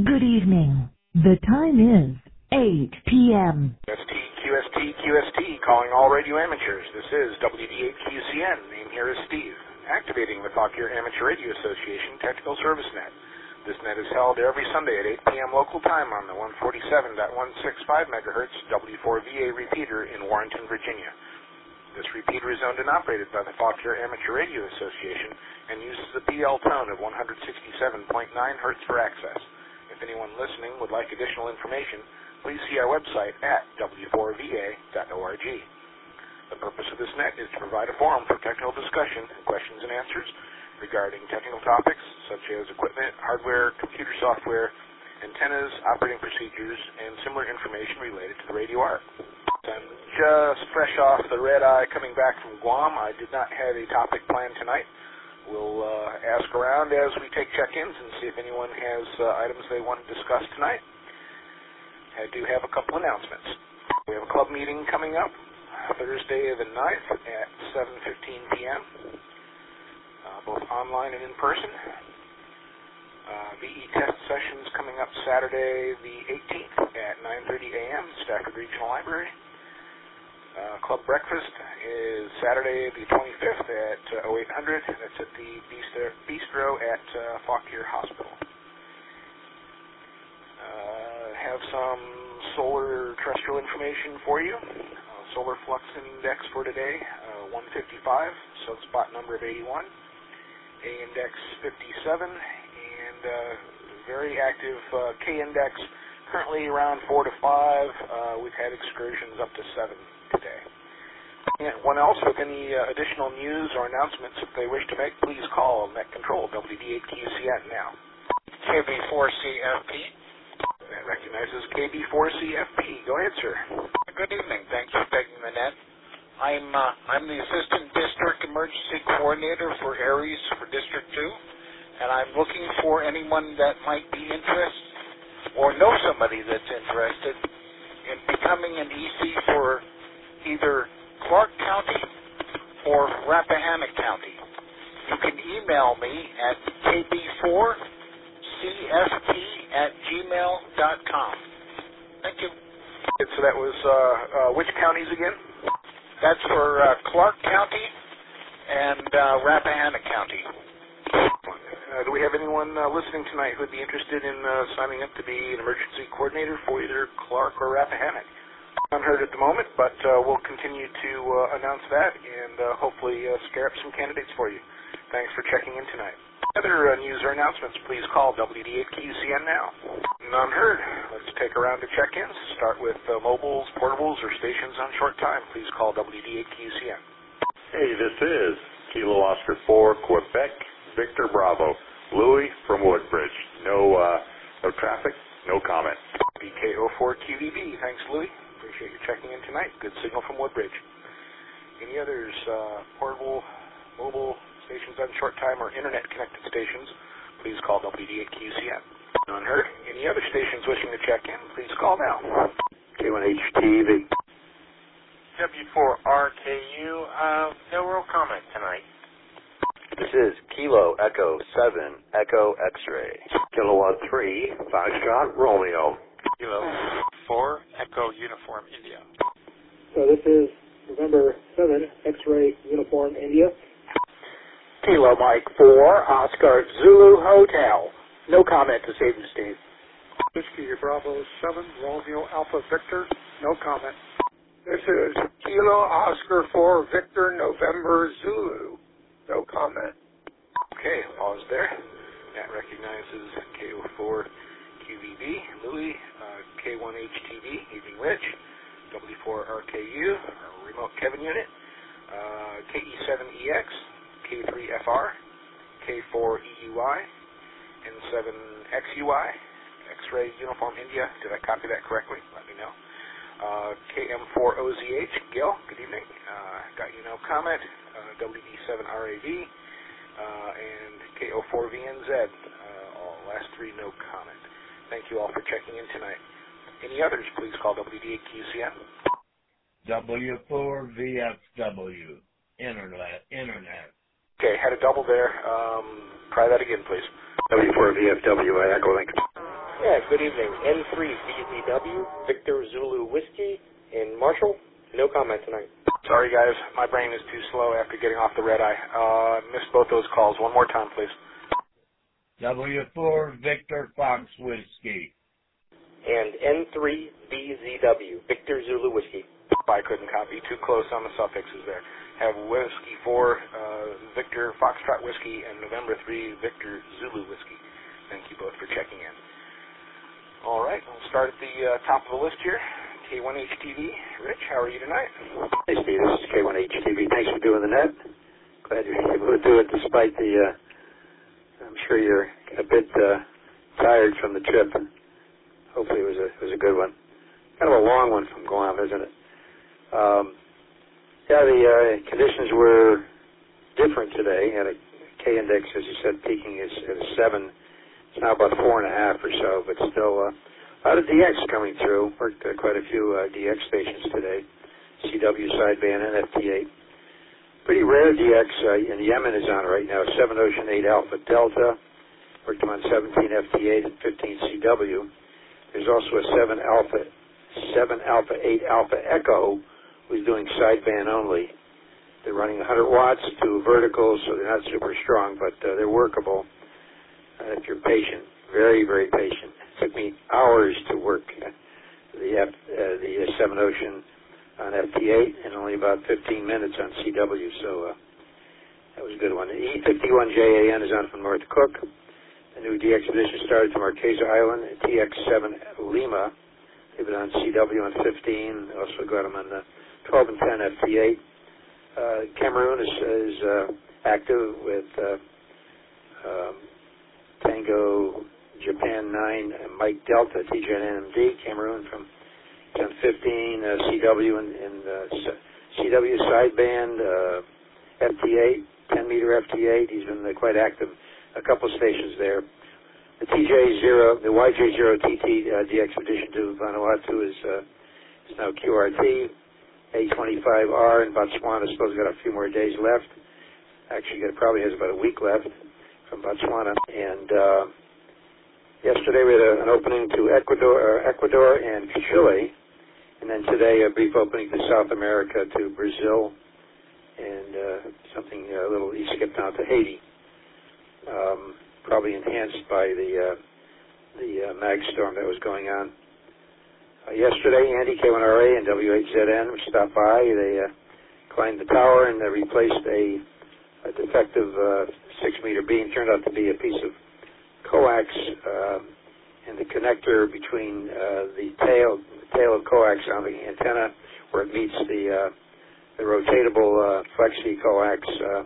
Good evening. The time is 8 p.m. QST, calling all radio amateurs. This is WD8QCN. Name here is Steve. Activating the Fauquier Amateur Radio Association Technical Service Net. This net is held every Sunday at 8 p.m. local time on the 147.165 MHz W4VA repeater in Warrenton, Virginia. This repeater is owned and operated by the Fauquier Amateur Radio Association and uses the PL tone of 167.9 Hz for access. If anyone listening would like additional information, please see our website at w4va.org. The purpose of this net is to provide a forum for technical discussion, questions and answers regarding technical topics such as equipment, hardware, computer software, antennas, operating procedures, and similar information related to the radio art. I'm just fresh off the red eye coming back from Guam. I did not have a topic planned tonight. We'll ask around as we take check-ins and see if anyone has items they want to discuss tonight. I do have a couple announcements. We have a club meeting coming up Thursday the 9th at 7:15 p.m., both online and in person. VE test sessions coming up Saturday the 18th at 9:30 a.m., Stafford Regional Library. Club breakfast is Saturday the 25th at 0800. That's at the Bistro at Fauquier Hospital. Have some solar terrestrial information for you. Solar flux index for today, 155, subspot number of 81. A index 57, and very active K index, currently around 4 to 5. We've had excursions up to 7 today. Anyone else with any additional news or announcements that they wish to make, please call Net Control, WD8QCN now. KB4CFP. That recognizes KB4CFP. Go ahead, sir. Good evening. Thanks for taking the net. I'm the Assistant District Emergency Coordinator for Aries for District 2, and I'm looking for anyone that might be interested or know somebody that's interested in becoming an EC for either Clark County or Rappahannock County. You can email me at kb4cfp@gmail.com. Thank you. So that was which counties again? That's for Clark County and Rappahannock County. Do we have anyone listening tonight who would be interested in signing up to be an emergency coordinator for either Clark or Rappahannock? Unheard at the moment, but we'll continue to announce that and hopefully scare up some candidates for you. Thanks for checking in tonight. Other news or announcements, please call WD8QCN now. None heard. Let's take a round of check-ins. Start with mobiles, portables, or stations on short time. Please call WD8QCN. Hey, this is Kilo Oscar 4, Quebec, Victor Bravo, Louis from Woodbridge. No traffic, no comment. BKO4QVB. Thanks, Louis. Appreciate you checking in tonight. Good signal from Woodbridge. Any others, portable, mobile stations on short time or internet-connected stations, please call WD8QCN. None heard. Any other stations wishing to check in, please call now. K1HTV. W4RKU. No real comment tonight. This is Kilo Echo 7 Echo X-Ray. Kilowatt 3 Foxtrot Romeo. Kilo 4 Echo Uniform India. So this is November 7 X-Ray Uniform India. Kilo Mike 4 Oscar Zulu Hotel. No comment this evening, Steve. Whiskey Bravo 7 Romeo Alpha Victor. No comment. This is Kilo Oscar 4 Victor November Zulu. No comment. Okay, pause there. That recognizes KO4 QVB, Louis, K1HTV, Evening Rich, W4RKU, Remote Kevin Unit, KE7EX, K3FR, K4EUI, N7XUI, X-Ray Uniform India. Did I copy that correctly? Let me know. KM4OZH, Gil, good evening. Got you no comment. WD7RAV, and KO4VNZ, all last three no comment. Thank you all for checking in tonight. Any others, please call WD8QCN. W4VFW, Internet. Okay, had a double there. Try that again, please. W4VFW at Echo Link. Yeah, good evening. N3VZW, Victor Zulu Whiskey in Marshall. No comment tonight. Sorry, guys. My brain is too slow after getting off the red eye. Missed both those calls. One more time, please. W4 Victor Fox Whiskey. And N3VZW, Victor Zulu Whiskey. I couldn't copy. Too close on the suffixes there. Have Whiskey 4, Victor Foxtrot Whiskey, and November 3, Victor Zulu Whiskey. Thank you both for checking in. All right, we'll start at the top of the list here. K1HTV. Rich, how are you tonight? Hey, Steve. This is K1HTV. Thanks for doing the net. Glad you're able to do it despite the, I'm sure you're a bit tired from the trip. Hopefully it was a good one. Kind of a long one from Guam, isn't it? Yeah, the conditions were different today. Had a K index, as you said, peaking at a 7. It's now about 4.5 or so, but still a lot of DX coming through. Worked quite a few DX stations today. CW sideband and FT8. Pretty rare DX in Yemen is on right now. 7 Ocean 8 Alpha Delta. Worked on 17 FT8 and 15 CW. There's also a 7 Alpha 8 Alpha Echo who's doing sideband only. They're running 100 watts, 2 verticals, so they're not super strong, but they're workable if you're patient. Very, very patient. It took me hours to work the 7 Ocean on FT8 and only about 15 minutes on CW, so that was a good one. The E51JAN is on from North Cook. The new DX edition started to Marquesa Island. TX7 Lima, they've been on CW on 15. Also got them on the 12 and 10 FT8. Cameroon is active with Tango Japan 9 and Mike Delta, TJ&NMD, Cameroon from 1015, CW and CW sideband, FT8, 10-meter FT8. He's been quite active. A couple stations there. The YJ0TT DX Edition to Vanuatu is now QRT. A25R in Botswana, I suppose got a few more days left. Actually, it probably has about a week left from Botswana. And yesterday we had an opening to Ecuador and Chile. And then today a brief opening to South America, to Brazil, and something a little he skipped down to Haiti. Probably enhanced by the mag storm that was going on. Yesterday, Andy K1RA and W8ZN stopped by. They climbed the tower and they replaced a defective 6-meter beam. Turned out to be a piece of coax in the connector between the tail of coax on the antenna where it meets the rotatable flexi coax.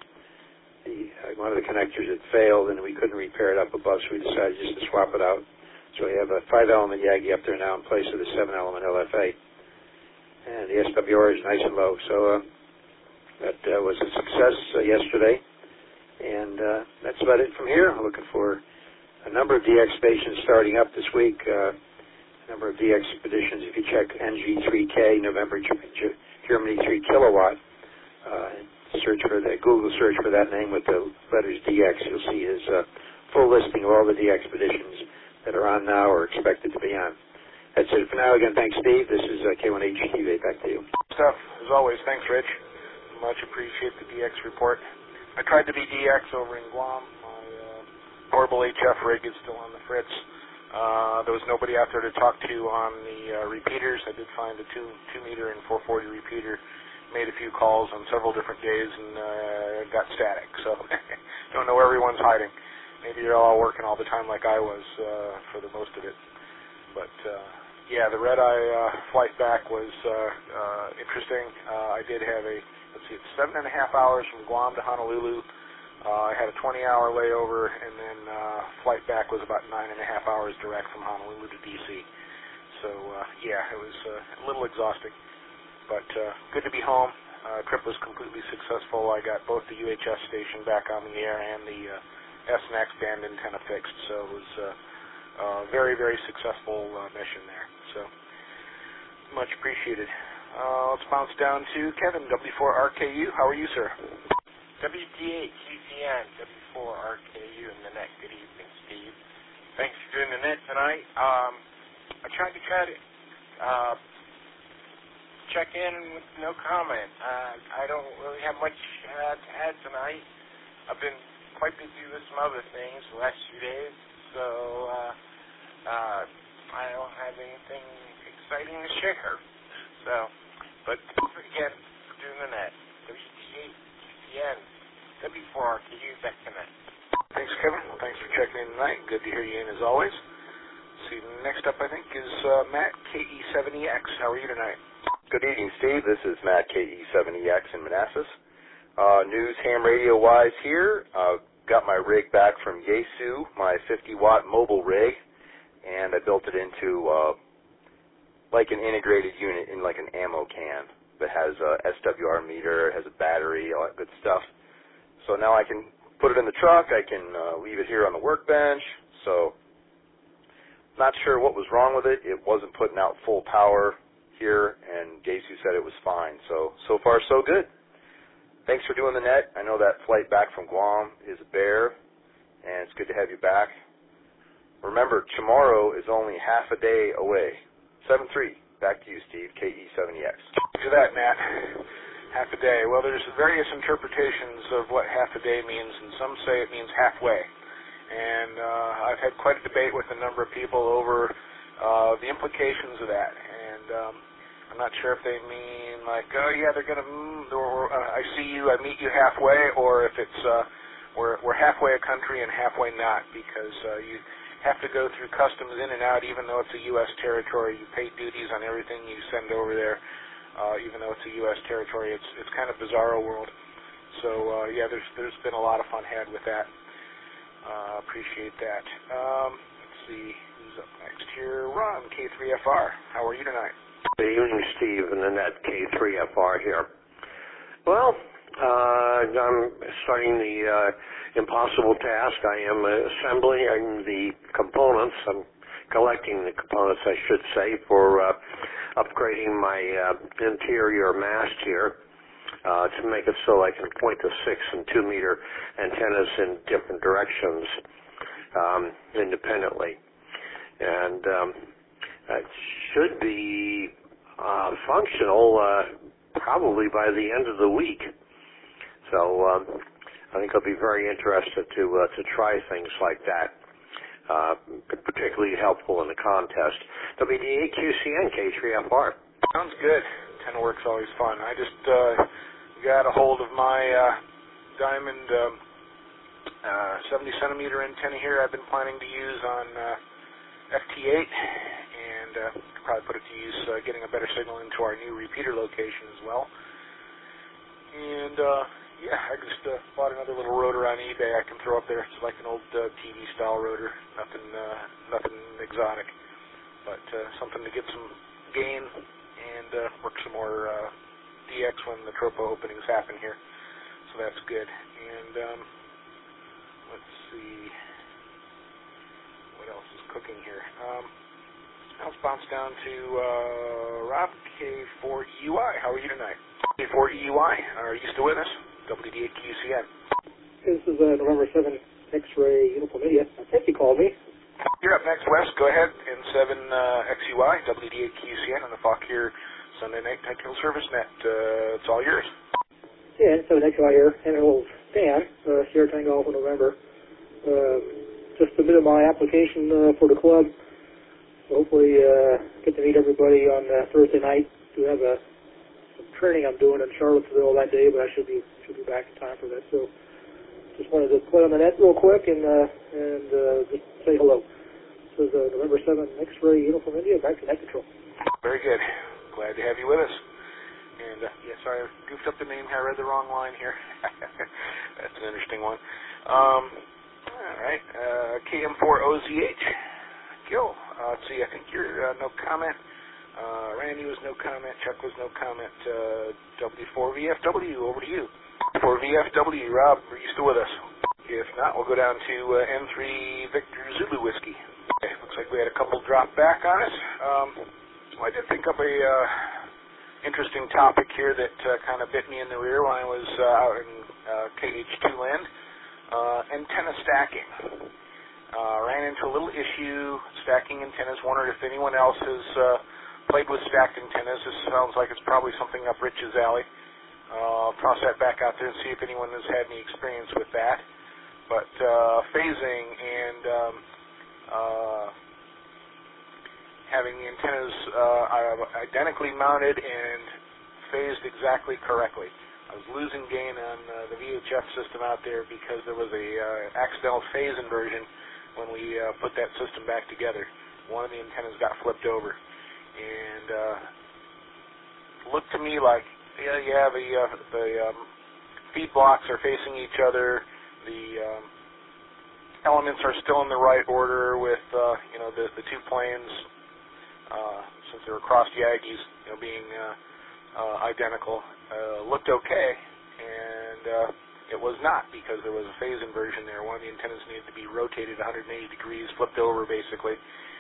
One of the connectors had failed and we couldn't repair it up above, so we decided just to swap it out. So we have a 5-element Yagi up there now in place of the 7-element LFA. And the SWR is nice and low. So that was a success yesterday. And that's about it from here. I'm looking for a number of DX stations starting up this week. A number of DX expeditions. If you check NG3K, November, Germany 3 kilowatt, search for that, Google search for that name with the letters DX. You'll see his full listing of all the DX expeditions that are on now or expected to be on. That's it for now. Again, thanks, Steve. This is K1HTV. Back to you. Stuff, as always. Thanks, Rich. Much appreciate the DX report. I tried to be DX over in Guam. My portable HF rig is still on the fritz. There was nobody out there to talk to on the repeaters. I did find a 2-meter and 440 repeater. Made a few calls on several different days and got static. So don't know where everyone's hiding. Maybe you're all working all the time like I was for the most of it. But, yeah, the red-eye flight back was interesting. I did have it's 7.5 hours from Guam to Honolulu. I had a 20-hour layover, and then flight back was about 9.5 hours direct from Honolulu to D.C. So, yeah, it was a little exhausting. But good to be home. Trip was completely successful. I got both the UHF station back on the air and the SNX band antenna fixed, so it was a very, very successful mission there. So much appreciated. Let's bounce down to Kevin, W4RKU. How are you, sir? WD8QCN, W4RKU in the net. Good evening, Steve. Thanks for doing the net tonight. I tried to check in with no comment. I don't really have much to add tonight. I've been quite busy with some other things the last few days, so I don't have anything exciting to share. So, but again, for doing the net. WDATQCN, W4RKU, back tonight. Thanks, Kevin. Thanks for checking in tonight. Good to hear you in as always. See, next up, I think, is Matt, KE7EX. How are you tonight? Good evening, Steve. This is Matt, KE7EX in Manassas. News ham radio-wise here. Got my rig back from Yaesu, my 50-watt mobile rig, and I built it into like an integrated unit in like an ammo can that has a SWR meter, has a battery, all that good stuff. So now I can put it in the truck. I can leave it here on the workbench. So not sure what was wrong with it. It wasn't putting out full power here, and Yaesu said it was fine. So far, so good. Thanks for doing the net. I know that flight back from Guam is a bear, and it's good to have you back. Remember, tomorrow is only half a day away. 7-3. Back to you, Steve, KE7EX. To that, Matt. Half a day. Well, there's various interpretations of what half a day means, and some say it means halfway. And I've had quite a debate with a number of people over the implications of that. And I'm not sure if they mean like, oh yeah, they're gonna, or I see you, I meet you halfway, or if it's we're halfway a country and halfway not, because you have to go through customs in and out, even though it's a U.S. territory. You pay duties on everything you send over there, even though it's a U.S. territory. It's kind of bizarro world. So yeah, there's been a lot of fun had with that. Appreciate that. Let's see who's up next here. Ron, K3FR. How are you tonight? Good evening, Steve, and then that K3FR here. Well, I'm starting the impossible task. I am assembling the components. I'm collecting the components, I should say, for upgrading my interior mast here to make it so I can point the 6 and 2 meter antennas in different directions independently. And it should be functional probably by the end of the week. So I think I'll be very interested to try things like that. Particularly helpful in the contest. WDAQCN K3FR. Sounds good. 10 work's always fun. I just got a hold of my Diamond 70 centimeter antenna here I've been planning to use on FT8, and could probably put it to use getting a better signal into our new repeater location as well. And yeah, I just bought another little rotor on eBay I can throw up there. It's like an old TV style rotor, nothing exotic, but something to get some gain and work some more DX when the Tropo openings happen here. So that's good. And let's see what else is cooking here. I'll bounce down to Rob, K4EUI. How are you tonight? K4EUI, are you still with us? WDAQCN. This is November 7 X-Ray Uniform India. I think you called me. You're up next, Wes. Go ahead. N7XUI, WDAQCN on the Fauquier Sunday Night Technical Service Net. It's all yours. Yeah, N7XUI here. And an old fan, Sierra Tango Alpha November. Just submitted my application for the club. So hopefully get to meet everybody on Thursday night. Do have some training I'm doing in Charlottesville that day, but I should be back in time for that. So just wanted to play on the net real quick and just say hello. This is November 7 X-Ray Uniform India, back to net control. Very good. Glad to have you with us. And yeah, sorry, I goofed up the name here. I read the wrong line here. That's an interesting one. All right, KM4OZH. Gil, let's see, I think you're no comment. Randy was no comment. Chuck was no comment. W4VFW, over to you. For VFW, Rob, are you still with us? If not, we'll go down to N3 Victor Zulu Whiskey. Okay, looks like we had a couple drop back on us. So I did think up a interesting topic here that kind of bit me in the rear when I was out in KH2 land. Antenna stacking. Ran into a little issue stacking antennas. Wondered if anyone else has played with stacked antennas. This sounds like it's probably something up Rich's alley. I'll toss that back out there and see if anyone has had any experience with that. But phasing and having the antennas identically mounted and phased exactly correctly. I was losing gain on the VHF system out there because there was a accidental phase inversion when we put that system back together. One of the antennas got flipped over, and looked to me like the feed blocks are facing each other. The elements are still in the right order with the two planes, since they were crossed Yagis, being identical. Looked okay, and it was not, because there was a phase inversion there. One of the antennas needed to be rotated 180 degrees, flipped over basically,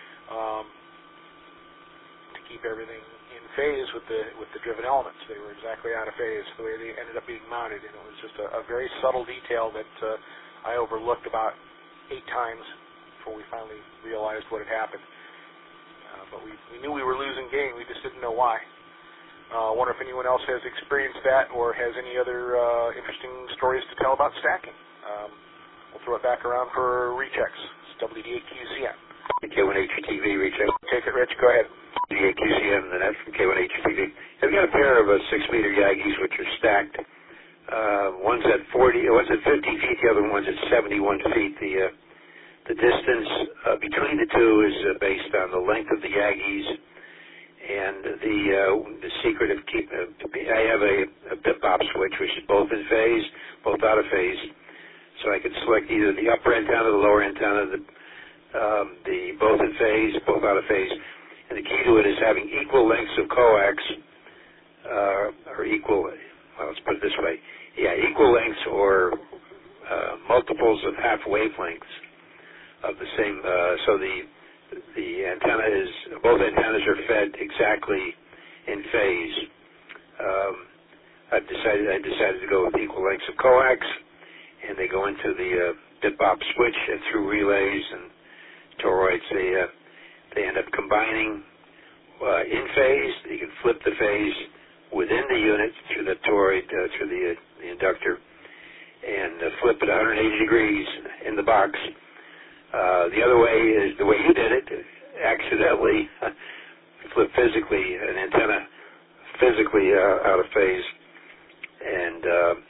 to keep everything in phase with the driven elements. They were exactly out of phase the way they ended up being mounted, and it was just a very subtle detail that I overlooked about 8 times before we finally realized what had happened. But we knew we were losing gain, we just didn't know why. I wonder if anyone else has experienced that or has any other interesting stories to tell about stacking. We'll throw it back around for rechecks. It's WD8QCN. K1HTV recheck. Take it, Rich. Go ahead. WD8QCN, and that's from K1HTV. I've got a pair of 6-meter Yagis which are stacked. One's at 50 feet, the other one's at 71 feet. The distance between the two is based on the length of the Yagis, and the secret of I have a bip-bop switch, which is both in phase, both out of phase, so I can select either the upper antenna, the lower antenna, the both in phase, both out of phase, and the key to it is having equal lengths of coax, or equal, well, let's put it this way, equal lengths or multiples of half wavelengths of the same, so the antenna both antennas are fed exactly in phase. I decided to go with equal lengths of coax, and they go into the bip-bop switch, and through relays and toroids, they end up combining in phase. You can flip the phase within the unit through the toroid, through the inductor, and flip it 180 degrees in the box. The other way is the way you did it, accidentally flip physically an antenna physically out of phase. And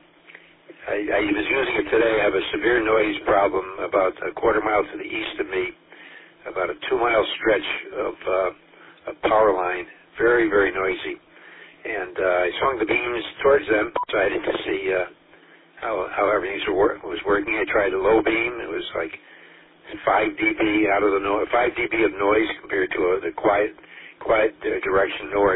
I was using it today. I have a severe noise problem about a quarter mile to the east of me, about a 2-mile stretch of power line, very, very noisy. And I swung the beams towards them, decided to see how everything was working. I tried a low beam. It was like 5 dB out of the 5 dB of noise compared to the quiet direction north,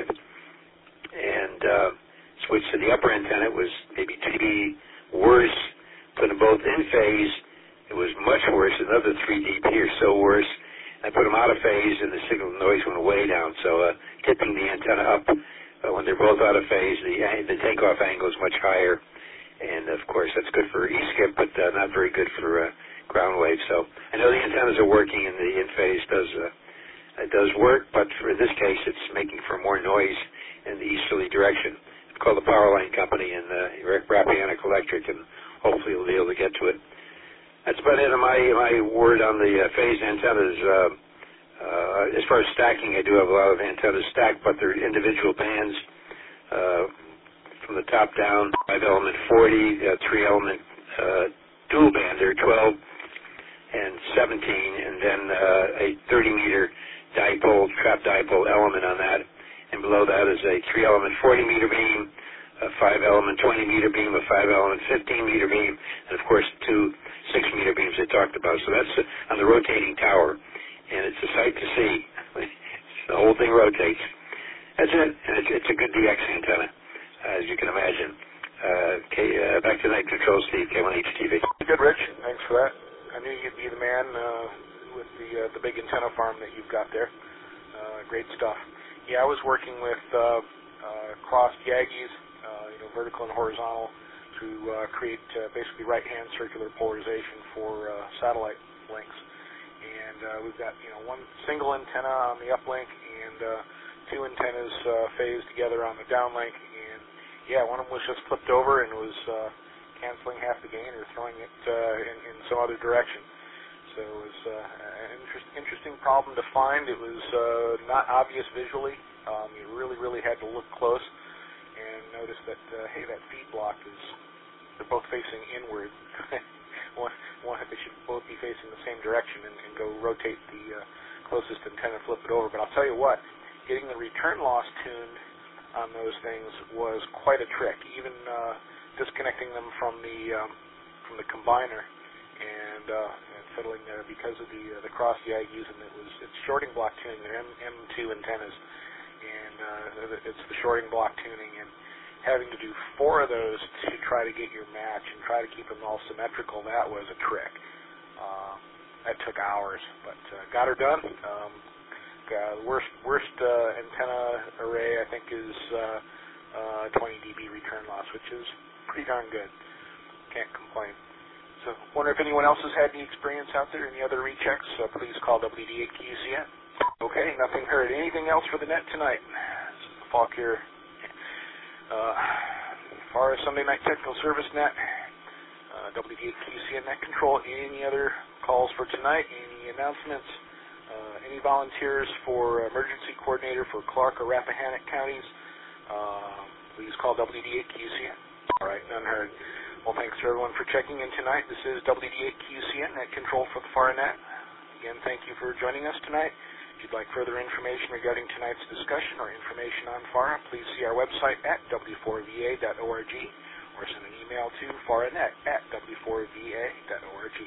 and switched to the upper antenna. It was maybe 2 dB worse. Put them both in phase. It was much worse. Another 3 dB or so worse. I put them out of phase, and the signal noise went way down. So tipping the antenna up when they're both out of phase, the takeoff angle is much higher, and of course that's good for E-skip, but not very good for ground waves. So I know the antennas are working, and the in phase does work, but for this case, it's making for more noise in the easterly direction. It's called the Power Line Company and Rappahannock Electric, and hopefully we'll be able to get to it. That's about it on my word on the phase antennas. As far as stacking, I do have a lot of antennas stacked, but they're individual bands from the top down. 5-element 40, 3-element dual band. There are 12 and 17, and then a 30-meter dipole, trap dipole element on that. And below that is a 3-element 40-meter beam, a 5-element 20-meter beam, a 5-element 15-meter beam, and of course 2 6-meter beams I talked about. So that's on the rotating tower, and it's a sight to see. The whole thing rotates. That's it, and it's a good DX antenna, as you can imagine. Back to Night Control, Steve, K1HTV. Good, Rich. Thanks for that. I knew you'd be the man with the big antenna farm that you've got there. Great stuff. Yeah, I was working with crossed Yagis, vertical and horizontal, to create basically right-hand circular polarization for satellite links. and we've got one single antenna on the uplink and two antennas phased together on the downlink. And yeah, one of them was just flipped over and was canceling half the gain or throwing it in some other direction. So it was an interesting problem to find. It was not obvious visually. You really had to look close and notice that, hey, that feed block they're both facing inward. They should both be facing the same direction and go rotate the closest antenna, flip it over. But I'll tell you what, getting the return loss tuned on those things was quite a trick. Even disconnecting them from the combiner and fiddling there because of the cross the ag using it's shorting block tuning. They're M2 antennas, and it's the shorting block tuning, and having to do 4 of those to try to get your match and try to keep them all symmetrical, that was a trick. That took hours, but got her done. Worst antenna array, I think, is 20 dB return loss, which is pretty darn good. Can't complain. So, wonder if anyone else has had any experience out there, any other rechecks, please call WD8QCN. Okay, nothing heard. Anything else for the net tonight? Falk here. As far as Sunday Night Technical Service Net, WD8QCN Net Control, any other calls for tonight, any announcements, any volunteers for emergency coordinator for Clark or Rappahannock counties, please call WD8QCN. All right, none heard. Well, thanks to everyone for checking in tonight. This is WD8QCN, Net Control for the FARA-NET. Again, thank you for joining us tonight. If you'd like further information regarding tonight's discussion or information on FARA, please see our website at w4va.org or send an email to faranet@w4va.org.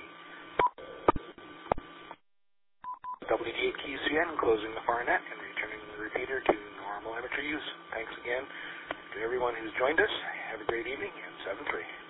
WD8QCN closing the FARA-NET and returning the repeater to normal amateur use. Thanks again to everyone who's joined us. Have a great evening, and 7-3.